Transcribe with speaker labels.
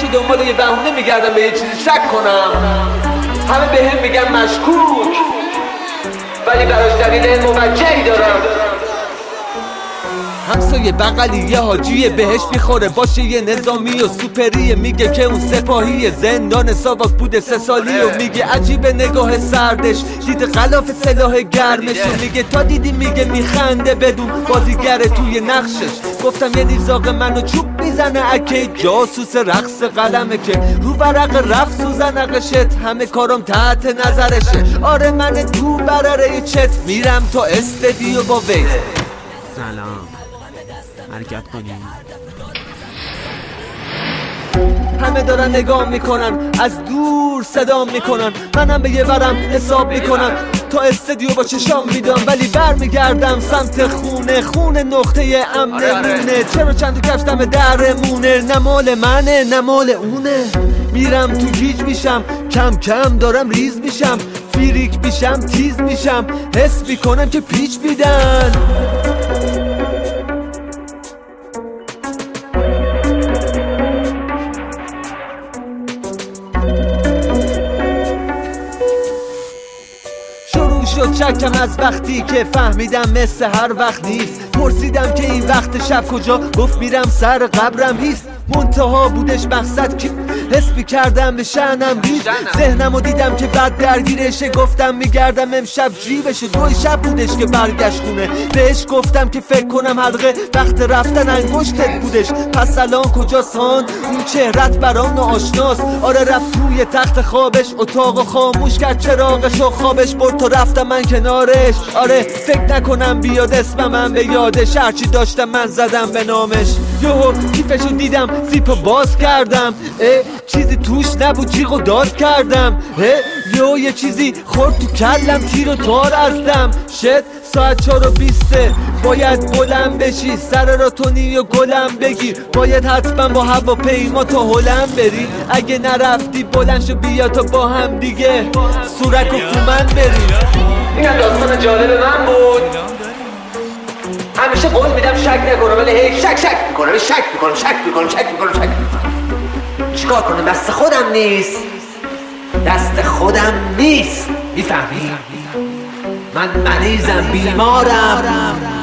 Speaker 1: دنبال یه بهونه میگردم به یه چیزی شک کنم. همه به هم میگن مشکوک، ولی براش دلیل موجهی دارم. همسایه بغلی یه حاجی بهش میخوره باشه یه نظامی و سوپریه، میگه که اون سپاهی زندان ساواک بوده 3 سالی و میگه عجیبه نگاه سردش دیده غلاف سلاح گرمش و میگه تا دیدی، میگه میخنده بدون بازیگره توی نقشش. گفتم یه نیزاق منو چوب میزنه اکه جاسوس رقص قلمه که رو ورق رفت سوزنقشت، همه کارم تحت نظرشه. آره من تو برره چت میرم تا استدیو با ویز.
Speaker 2: سلام، حرکت کنیم.
Speaker 1: همه دارن نگاه میکنن، از دور صدا میکنن، منم به یه ورم حساب میکنم تا استدیو با چشام میدم، ولی برمیگردم سمت خونه نقطه امنه. چرا چند تا کفش دم درمونه، نه مال منه نه مال اونه. میرم تو گیج میشم، کم کم دارم ریز میشم، فریک میشم تیز میشم، حس میکنم که پیچ میدن. شد شکم از وقتی که فهمیدم مثل هر وقت نیست. پرسیدم که این وقت شب کجا، گفت میرم سر قبرم هیست. منتها بودش مقصد که حس میکردم به شأنم ریز. ذهنمو دیدم که بعد درگیرشه، گفتم میگردم امشب جیبشه. 2 شب بودش که برگشت خونه، بهش گفتم که فکر کنم حلقه وقت رفتن انگشتت بودش. پس الان کجاست هان؟ اون چهرت برام ناآشناست. آره رفت توی تخت خوابش، اتاقو خاموش کرد چراغش و خوابش برد تا رفتم من کنارش. آره فکر نکنم بیاد اسم من به یادش، هرچی داشتم من زدم به نامش. یهو کیفشو دیدم، زیپو باز کردم، چیزی توش نبود، جیغو داد کردم. یه چیزی خورد تو کلم، تیر و تار ازدم. شد ساعت 4:20 باید بلند بشی، سر را تونی و گلم بگیر. باید حتما با هواپیما تا هلند بری، اگه نرفتی بلند شو بیا تا با هم دیگه سورک و فومن بریم. اینم داستان جالب من بود. همیشه قول میدم شک نکنم، ولی هی شک میکنم. چیکار کنم؟ دست خودم نیست. میفهمی؟ من مریضم، بیمارم.